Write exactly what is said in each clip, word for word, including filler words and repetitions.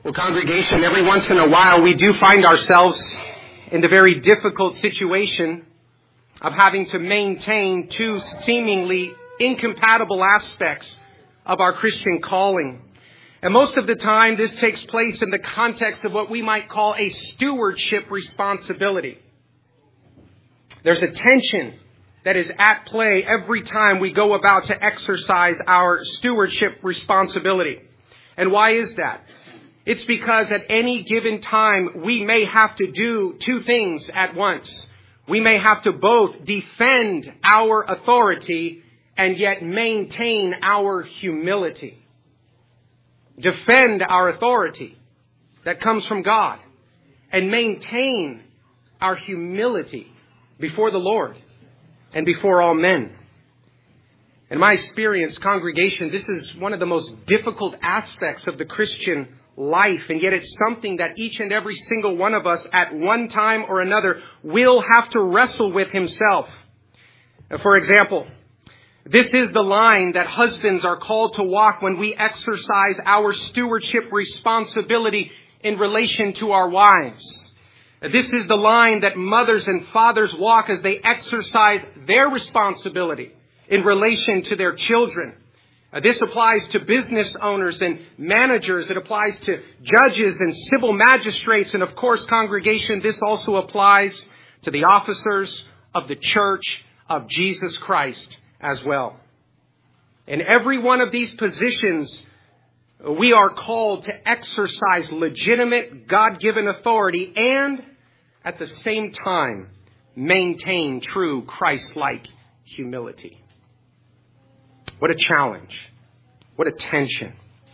Well, congregation, every once in a while we do find ourselves in the very difficult situation of having to maintain two seemingly incompatible aspects of our Christian calling. And most of the time this takes place in the context of what we might call a stewardship responsibility. There's a tension that is at play every time we go about to exercise our stewardship responsibility. And why is that? It's because at any given time we may have to do two things at once. We may have to both defend our authority and yet maintain our humility. Defend our authority that comes from God and maintain our humility before the Lord and before all men. In my experience, congregation, this is one of the most difficult aspects of the Christian life, and yet it's something that each and every single one of us at one time or another will have to wrestle with himself. For example, this is the line that husbands are called to walk when we exercise our stewardship responsibility in relation to our wives. This is the line that mothers and fathers walk as they exercise their responsibility in relation to their children. Uh, this applies to business owners and managers. It applies to judges and civil magistrates. And of course, congregation, this also applies to the officers of the Church of Jesus Christ as well. In every one of these positions, we are called to exercise legitimate God-given authority and at the same time maintain true Christ-like humility. What a challenge. What a tension.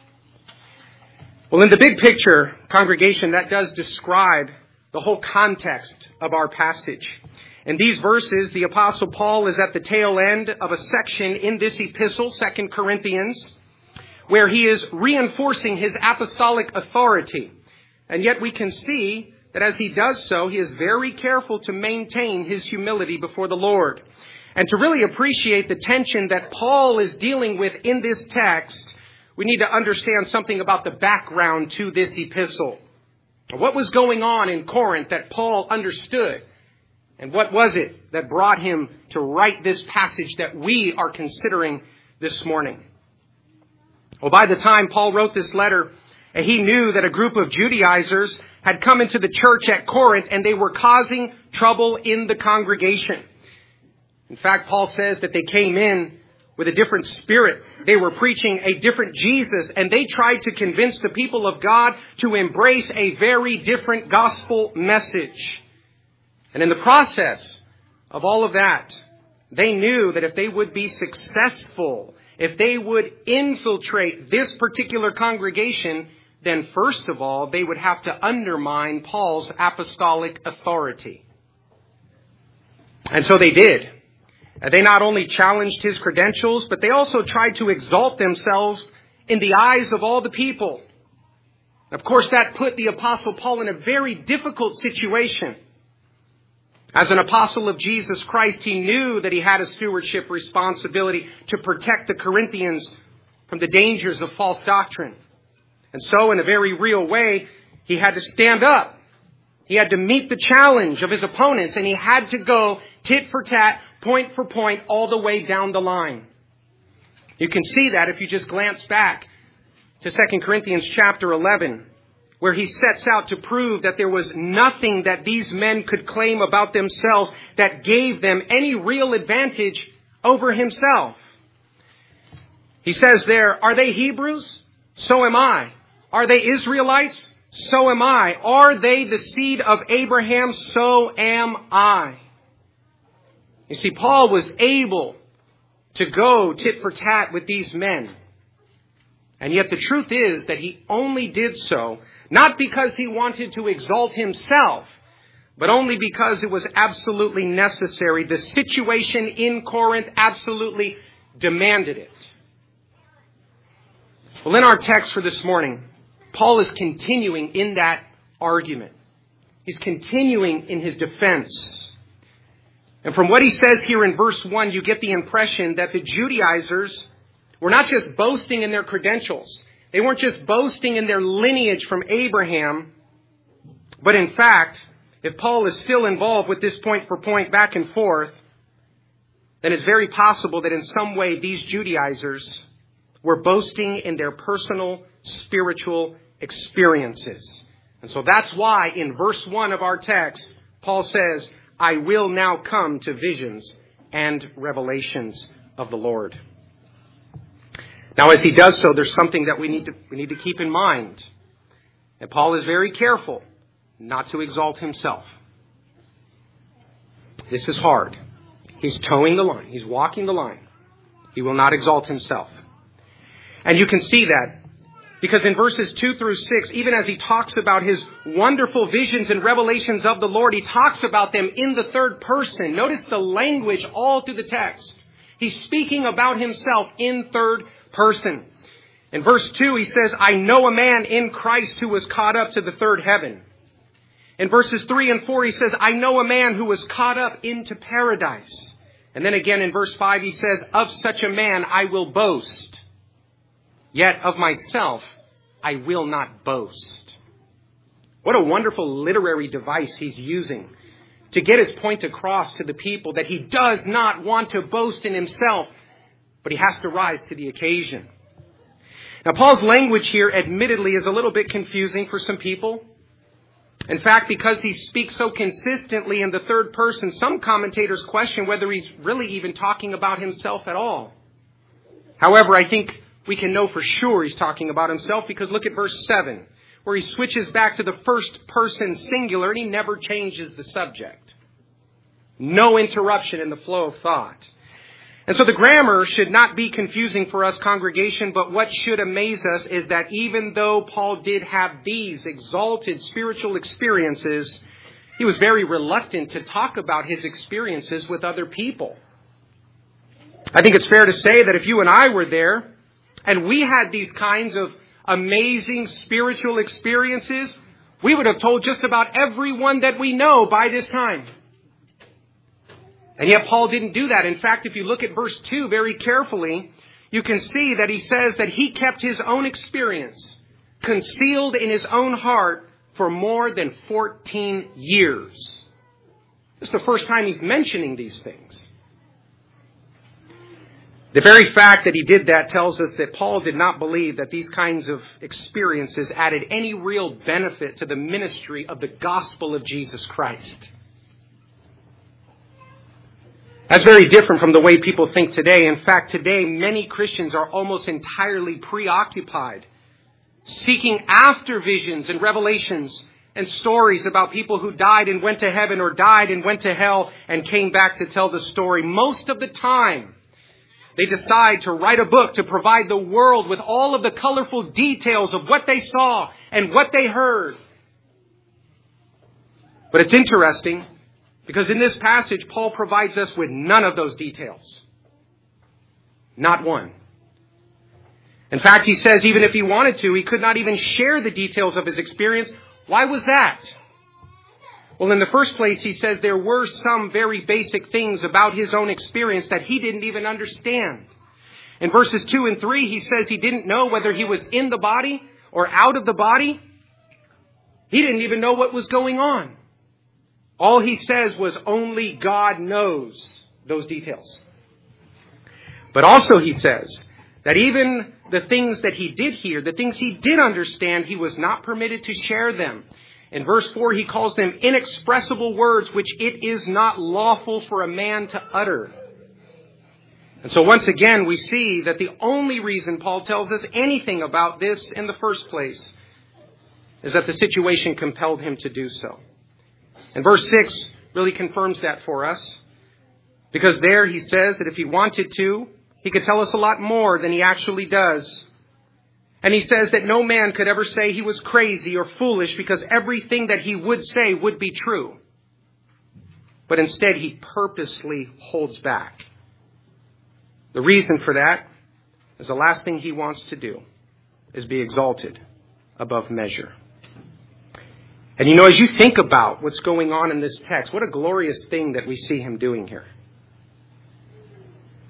Well, in the big picture, congregation, that does describe the whole context of our passage. In these verses, the Apostle Paul is at the tail end of a section in this epistle, Second Corinthians, where he is reinforcing his apostolic authority. And yet we can see that as he does so, he is very careful to maintain his humility before the Lord. And to really appreciate the tension that Paul is dealing with in this text, we need to understand something about the background to this epistle. What was going on in Corinth that Paul understood? And what was it that brought him to write this passage that we are considering this morning? Well, by the time Paul wrote this letter, he knew that a group of Judaizers had come into the church at Corinth and they were causing trouble in the congregation. In fact, Paul says that they came in with a different spirit. They were preaching a different Jesus, and they tried to convince the people of God to embrace a very different gospel message. And in the process of all of that, they knew that if they would be successful, if they would infiltrate this particular congregation, then first of all, they would have to undermine Paul's apostolic authority. And so they did. They not only challenged his credentials, but they also tried to exalt themselves in the eyes of all the people. Of course, that put the Apostle Paul in a very difficult situation. As an apostle of Jesus Christ, he knew that he had a stewardship responsibility to protect the Corinthians from the dangers of false doctrine. And so, in a very real way, he had to stand up. He had to meet the challenge of his opponents, and he had to go tit for tat, point for point, all the way down the line. You can see that if you just glance back to Second Corinthians chapter eleven, where he sets out to prove that there was nothing that these men could claim about themselves that gave them any real advantage over himself. He says there, are they Hebrews? So am I. Are they Israelites? So am I. Are they the seed of Abraham? So am I. You see, Paul was able to go tit for tat with these men. And yet the truth is that he only did so, not because he wanted to exalt himself, but only because it was absolutely necessary. The situation in Corinth absolutely demanded it. Well, in our text for this morning, Paul is continuing in that argument. He's continuing in his defense. And from what he says here in verse one, you get the impression that the Judaizers were not just boasting in their credentials. They weren't just boasting in their lineage from Abraham, but in fact, if Paul is still involved with this point for point back and forth, then it's very possible that in some way these Judaizers were boasting in their personal spiritual experiences. And so that's why in verse one of our text, Paul says, I will now come to visions and revelations of the Lord. Now, as he does so, there's something that we need to, we need to keep in mind. And Paul is very careful not to exalt himself. This is hard. He's towing the line. He's walking the line. He will not exalt himself. And you can see that because in verses two through six, even as he talks about his wonderful visions and revelations of the Lord, he talks about them in the third person. Notice the language all through the text. He's speaking about himself in third person. In verse two, he says, I know a man in Christ who was caught up to the third heaven. In verses three and four, he says, I know a man who was caught up into paradise. And then again in verse five, he says, of such a man I will boast. Yet of myself I will not boast. What a wonderful literary device he's using to get his point across to the people that he does not want to boast in himself, but he has to rise to the occasion. Now, Paul's language here admittedly is a little bit confusing for some people. In fact, because he speaks so consistently in the third person, some commentators question whether he's really even talking about himself at all. However, I think we can know for sure he's talking about himself because look at verse seven, where he switches back to the first person singular and he never changes the subject. No interruption in the flow of thought. And so the grammar should not be confusing for us, congregation, but what should amaze us is that even though Paul did have these exalted spiritual experiences, he was very reluctant to talk about his experiences with other people. I think it's fair to say that if you and I were there and we had these kinds of amazing spiritual experiences, we would have told just about everyone that we know by this time. And yet Paul didn't do that. In fact, if you look at verse two very carefully, you can see that he says that he kept his own experience concealed in his own heart for more than fourteen years. This is the first time he's mentioning these things. The very fact that he did that tells us that Paul did not believe that these kinds of experiences added any real benefit to the ministry of the gospel of Jesus Christ. That's very different from the way people think today. In fact, today, many Christians are almost entirely preoccupied, seeking after visions and revelations and stories about people who died and went to heaven or died and went to hell and came back to tell the story. Most of the time, they decide to write a book to provide the world with all of the colorful details of what they saw and what they heard. But it's interesting, because in this passage, Paul provides us with none of those details. Not one. In fact, he says even if he wanted to, he could not even share the details of his experience. Why was that? Well, in the first place, he says there were some very basic things about his own experience that he didn't even understand. In verses two and three, he says he didn't know whether he was in the body or out of the body. He didn't even know what was going on. All he says was only God knows those details. But also he says that even the things that he did hear, the things he did understand, he was not permitted to share them. In verse four, he calls them inexpressible words which it is not lawful for a man to utter. And so once again, we see that the only reason Paul tells us anything about this in the first place is that the situation compelled him to do so. And verse six really confirms that for us, because there he says that if he wanted to, he could tell us a lot more than he actually does. And he says that no man could ever say he was crazy or foolish because everything that he would say would be true. But instead, he purposely holds back. The reason for that is the last thing he wants to do is be exalted above measure. And you know, as you think about what's going on in this text, what a glorious thing that we see him doing here.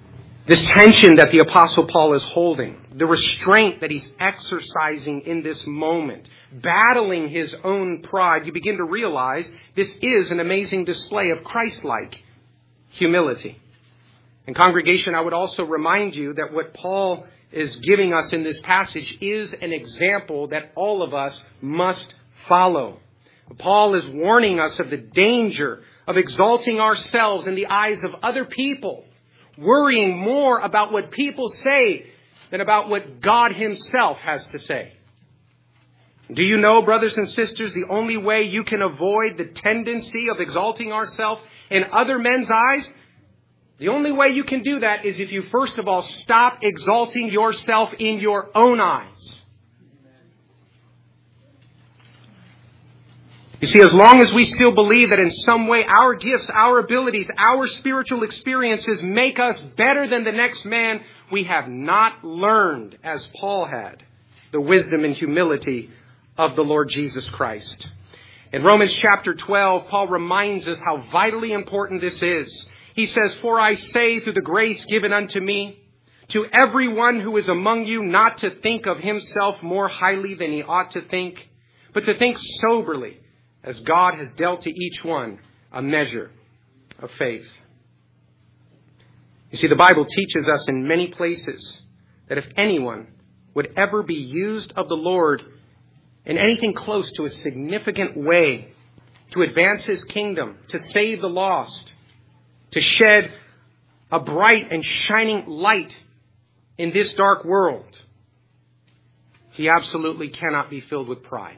This tension that the Apostle Paul is holding, the restraint that he's exercising in this moment, battling his own pride, you begin to realize this is an amazing display of Christ-like humility. And congregation, I would also remind you that what Paul is giving us in this passage is an example that all of us must follow. Paul is warning us of the danger of exalting ourselves in the eyes of other people, worrying more about what people say than about what God Himself has to say. Do you know, brothers and sisters, the only way you can avoid the tendency of exalting ourselves in other men's eyes? The only way you can do that is if you first of all stop exalting yourself in your own eyes. You see, as long as we still believe that in some way our gifts, our abilities, our spiritual experiences make us better than the next man, we have not learned, as Paul had, the wisdom and humility of the Lord Jesus Christ. In Romans chapter twelve, Paul reminds us how vitally important this is. He says, "For I say through the grace given unto me, to everyone who is among you not to think of himself more highly than he ought to think, but to think soberly, as God has dealt to each one a measure of faith." You see, the Bible teaches us in many places that if anyone would ever be used of the Lord in anything close to a significant way to advance His kingdom, to save the lost, to shed a bright and shining light in this dark world, he absolutely cannot be filled with pride.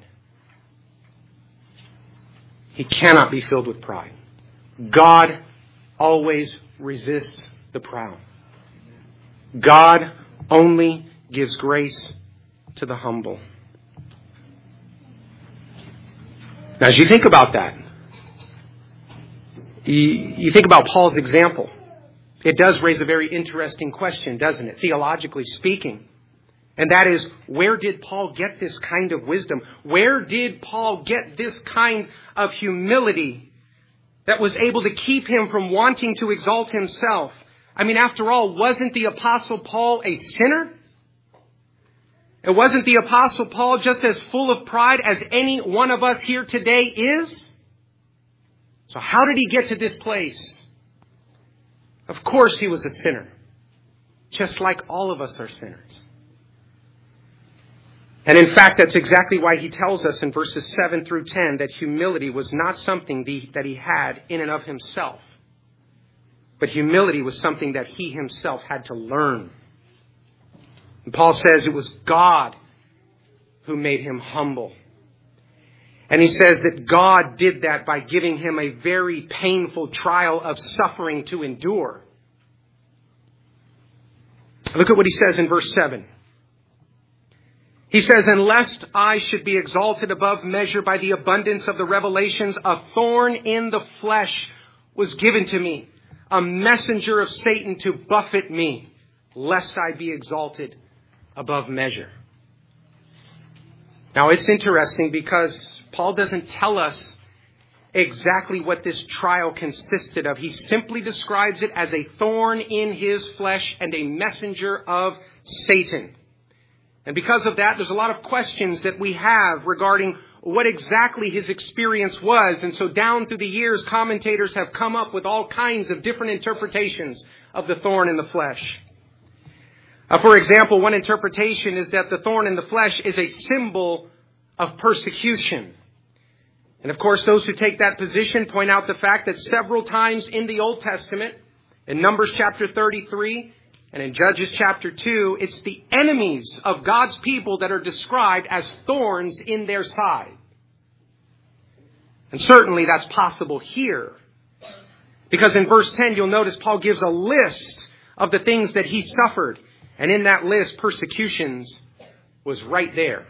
He cannot be filled with pride. God always resists the proud. God only gives grace to the humble. Now, as you think about that, you, you think about Paul's example. It does raise a very interesting question, doesn't it? Theologically speaking. And that is, where did Paul get this kind of wisdom? Where did Paul get this kind of humility that was able to keep him from wanting to exalt himself? I mean, after all, wasn't the Apostle Paul a sinner? And wasn't the Apostle Paul just as full of pride as any one of us here today is? So how did he get to this place? Of course he was a sinner, just like all of us are sinners. And in fact, that's exactly why he tells us in verses seven through ten that humility was not something that he had in and of himself, but humility was something that he himself had to learn. And Paul says it was God who made him humble. And he says that God did that by giving him a very painful trial of suffering to endure. Look at what he says in verse seven. He says, "And lest I should be exalted above measure by the abundance of the revelations, a thorn in the flesh was given to me, a messenger of Satan to buffet me, lest I be exalted above measure." Now, it's interesting because Paul doesn't tell us exactly what this trial consisted of. He simply describes it as a thorn in his flesh and a messenger of Satan. And because of that, there's a lot of questions that we have regarding what exactly his experience was. And so down through the years, commentators have come up with all kinds of different interpretations of the thorn in the flesh. Uh, for example, one interpretation is that the thorn in the flesh is a symbol of persecution. And of course, those who take that position point out the fact that several times in the Old Testament, in Numbers chapter thirty-three and in Judges chapter two, it's the enemies of God's people that are described as thorns in their side. And certainly that's possible here. Because in verse ten, you'll notice Paul gives a list of the things that he suffered. And in that list, persecutions was right there.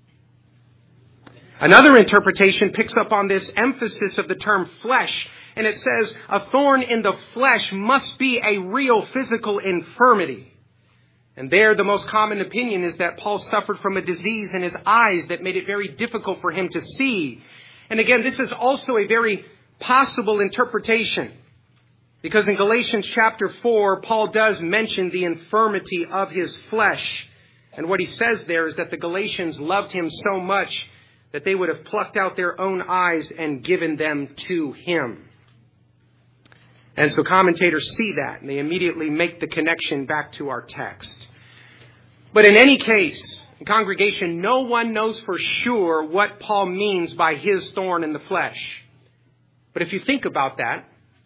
Another interpretation picks up on this emphasis of the term flesh. And it says a thorn in the flesh must be a real physical infirmity. And there the most common opinion is that Paul suffered from a disease in his eyes that made it very difficult for him to see. And again, this is also a very possible interpretation. Because in Galatians chapter four, Paul does mention the infirmity of his flesh. And what he says there is that the Galatians loved him so much that they would have plucked out their own eyes and given them to him. And so commentators see that, and they immediately make the connection back to our text. But in any case, in congregation, no one knows for sure what Paul means by his thorn in the flesh. But if you think about that,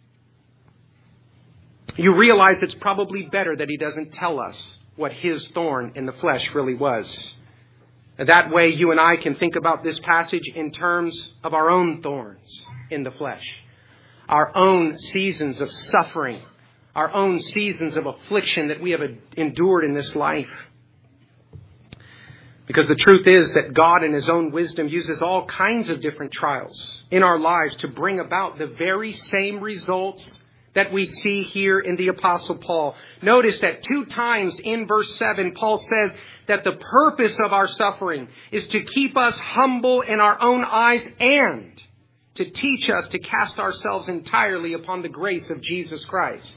you realize it's probably better that he doesn't tell us what his thorn in the flesh really was. That way you and I can think about this passage in terms of our own thorns in the flesh, our own seasons of suffering, our own seasons of affliction that we have endured in this life. Because the truth is that God in his own wisdom uses all kinds of different trials in our lives to bring about the very same results that we see here in the Apostle Paul. Notice that two times in verse seven, Paul says that the purpose of our suffering is to keep us humble in our own eyes and to teach us to cast ourselves entirely upon the grace of Jesus Christ.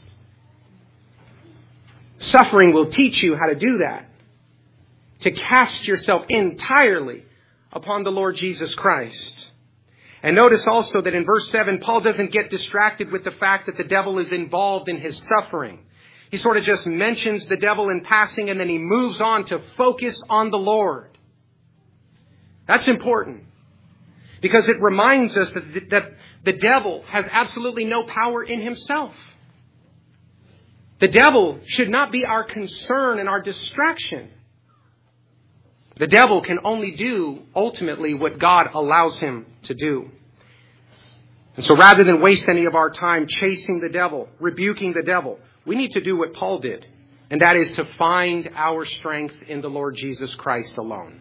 Suffering will teach you how to do that. To cast yourself entirely upon the Lord Jesus Christ. And notice also that in verse seven, Paul doesn't get distracted with the fact that the devil is involved in his suffering. He sort of just mentions the devil in passing and then he moves on to focus on the Lord. That's important because it reminds us that the, that the devil has absolutely no power in himself. The devil should not be our concern and our distraction. The devil can only do ultimately what God allows him to do. And so rather than waste any of our time chasing the devil, rebuking the devil, we need to do what Paul did. And that is to find our strength in the Lord Jesus Christ alone.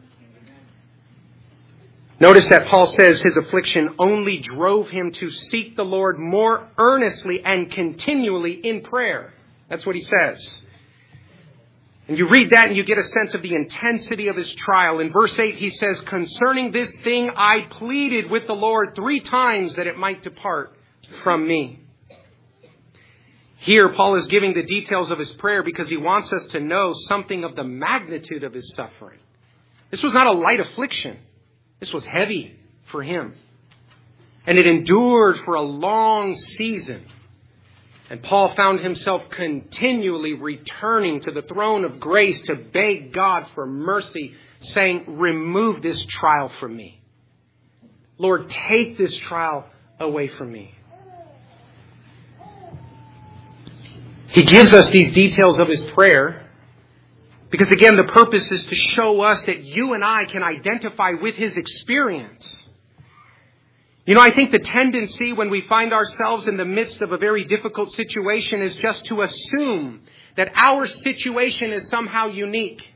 Notice that Paul says his affliction only drove him to seek the Lord more earnestly and continually in prayer. That's what he says. And you read that and you get a sense of the intensity of his trial. In verse eight, he says, concerning this thing, I pleaded with the Lord three times that it might depart from me. Here, Paul is giving the details of his prayer because he wants us to know something of the magnitude of his suffering. This was not a light affliction. This was heavy for him. And it endured for a long season. And Paul found himself continually returning to the throne of grace to beg God for mercy, saying, remove this trial from me. Lord, take this trial away from me. He gives us these details of his prayer because, again, the purpose is to show us that you and I can identify with his experience. You know, I think the tendency when we find ourselves in the midst of a very difficult situation is just to assume that our situation is somehow unique.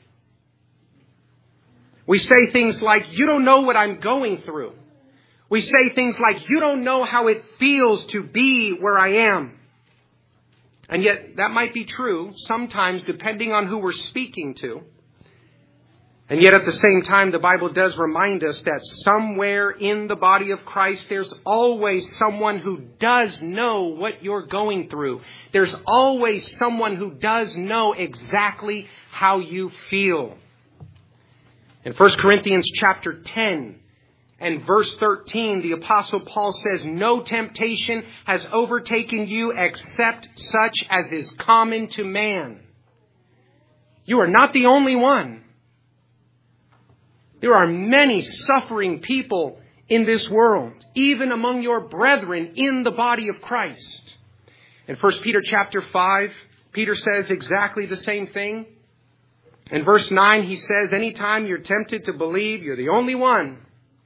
We say things like, you don't know what I'm going through. We say things like, you don't know how it feels to be where I am. And yet that might be true sometimes depending on who we're speaking to. And yet at the same time, the Bible does remind us that somewhere in the body of Christ, there's always someone who does know what you're going through. There's always someone who does know exactly how you feel. In First Corinthians chapter ten and verse thirteen, the Apostle Paul says, no temptation has overtaken you except such as is common to man. You are not the only one. There are many suffering people in this world, even among your brethren in the body of Christ. In First Peter chapter five, Peter says exactly the same thing. In verse nine, he says, anytime you're tempted to believe you're the only one,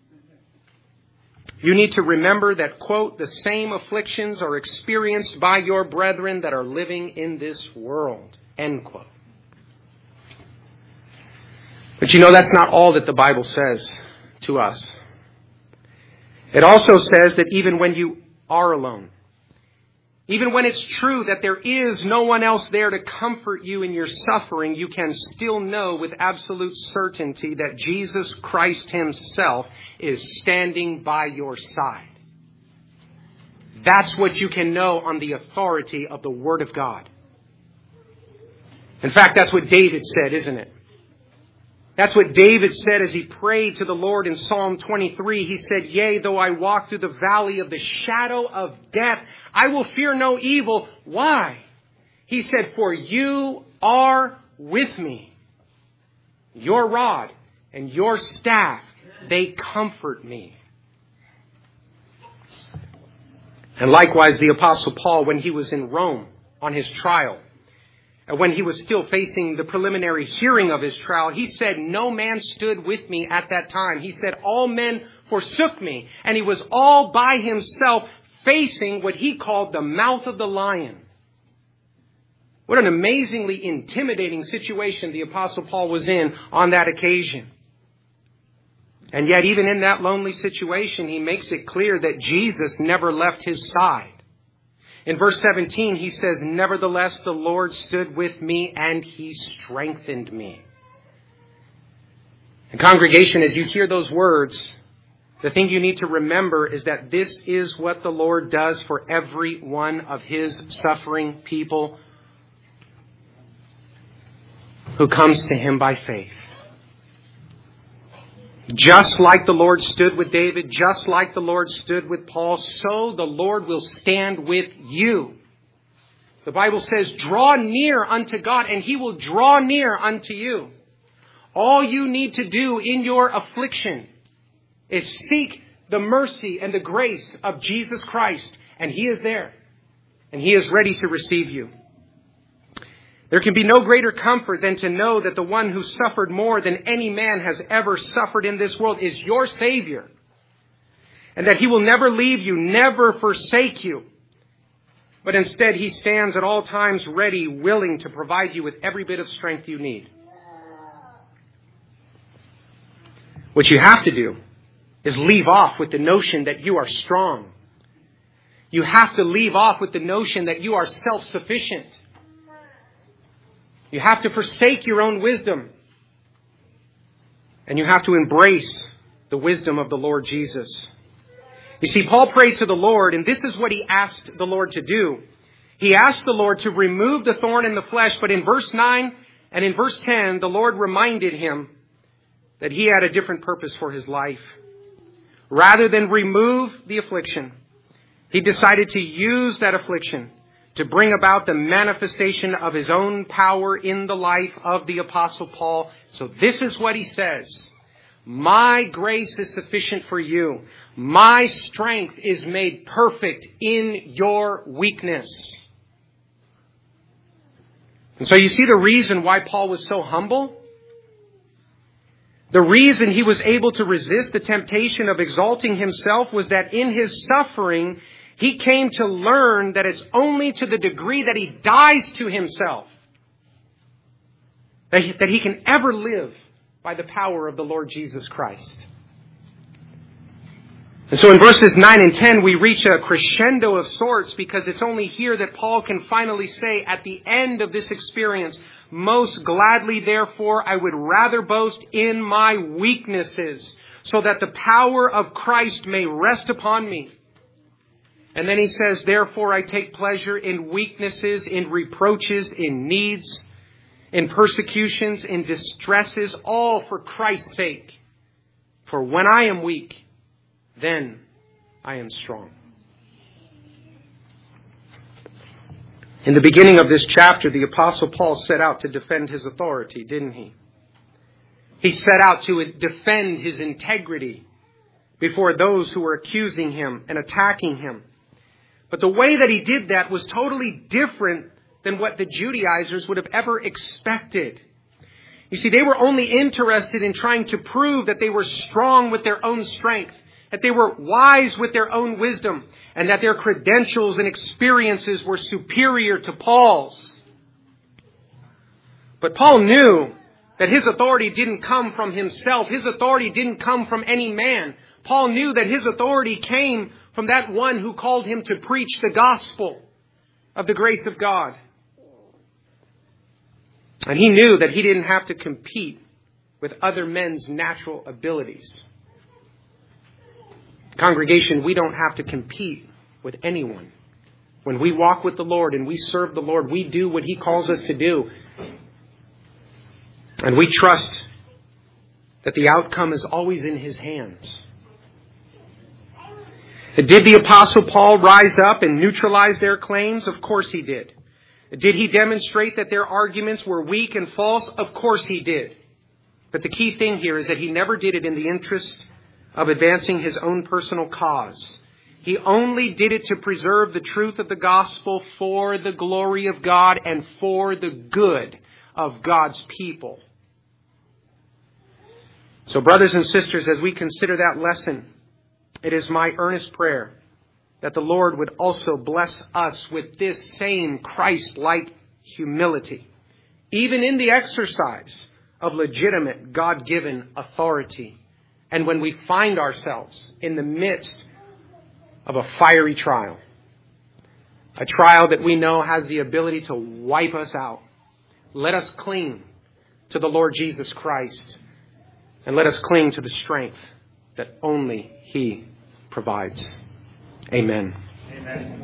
you need to remember that, quote, the same afflictions are experienced by your brethren that are living in this world, end quote. But you know, that's not all that the Bible says to us. It also says that even when you are alone, even when it's true that there is no one else there to comfort you in your suffering, you can still know with absolute certainty that Jesus Christ himself is standing by your side. That's what you can know on the authority of the Word of God. In fact, that's what David said, isn't it? That's what David said as he prayed to the Lord in Psalm twenty-three. He said, yea, though I walk through the valley of the shadow of death, I will fear no evil. Why? He said, for you are with me. Your rod and your staff, they comfort me. And likewise, the Apostle Paul, when he was in Rome on his trial, and when he was still facing the preliminary hearing of his trial, he said, no man stood with me at that time. He said, all men forsook me. And he was all by himself facing what he called the mouth of the lion. What an amazingly intimidating situation the Apostle Paul was in on that occasion. And yet, even in that lonely situation, he makes it clear that Jesus never left his side. In verse seventeen, he says, nevertheless, the Lord stood with me and he strengthened me. And congregation, as you hear those words, the thing you need to remember is that this is what the Lord does for every one of his suffering people who comes to him by faith. Just like the Lord stood with David, just like the Lord stood with Paul, so the Lord will stand with you. The Bible says, draw near unto God, and he will draw near unto you. All you need to do in your affliction is seek the mercy and the grace of Jesus Christ, and he is there, and he is ready to receive you. There can be no greater comfort than to know that the one who suffered more than any man has ever suffered in this world is your Savior. And that he will never leave you, never forsake you. But instead, he stands at all times ready, willing to provide you with every bit of strength you need. What you have to do is leave off with the notion that you are strong. You have to leave off with the notion that you are self-sufficient. You have to forsake your own wisdom. And you have to embrace the wisdom of the Lord Jesus. You see, Paul prayed to the Lord, and this is what he asked the Lord to do. He asked the Lord to remove the thorn in the flesh, but in verse nine and in verse ten, the Lord reminded him that he had a different purpose for his life. Rather than remove the affliction, he decided to use that affliction to bring about the manifestation of his own power in the life of the Apostle Paul. So this is what he says. My grace is sufficient for you. My strength is made perfect in your weakness. And so you see the reason why Paul was so humble? The reason he was able to resist the temptation of exalting himself was that in his suffering, he came to learn that it's only to the degree that he dies to himself that he, that he can ever live by the power of the Lord Jesus Christ. And so in verses nine and ten, we reach a crescendo of sorts because it's only here that Paul can finally say at the end of this experience, most gladly, therefore, I would rather boast in my weaknesses so that the power of Christ may rest upon me. And then he says, therefore I take pleasure in weaknesses, in reproaches, in needs, in persecutions, in distresses, all for Christ's sake. For when I am weak, then I am strong. In the beginning of this chapter, the Apostle Paul set out to defend his authority, didn't he? He set out to defend his integrity before those who were accusing him and attacking him. But the way that he did that was totally different than what the Judaizers would have ever expected. You see, they were only interested in trying to prove that they were strong with their own strength, that they were wise with their own wisdom, and that their credentials and experiences were superior to Paul's. But Paul knew that his authority didn't come from himself. His authority didn't come from any man. Paul knew that his authority came from that one who called him to preach the gospel of the grace of God. And he knew that he didn't have to compete with other men's natural abilities. Congregation, we don't have to compete with anyone. When we walk with the Lord and we serve the Lord, we do what He calls us to do. And we trust that the outcome is always in His hands. Did the Apostle Paul rise up and neutralize their claims? Of course he did. Did he demonstrate that their arguments were weak and false? Of course he did. But the key thing here is that he never did it in the interest of advancing his own personal cause. He only did it to preserve the truth of the gospel for the glory of God and for the good of God's people. So, brothers and sisters, as we consider that lesson, it is my earnest prayer that the Lord would also bless us with this same Christ-like humility, even in the exercise of legitimate God-given authority. And when we find ourselves in the midst of a fiery trial, a trial that we know has the ability to wipe us out, let us cling to the Lord Jesus Christ, and let us cling to the strength that only He provides. Amen. Amen.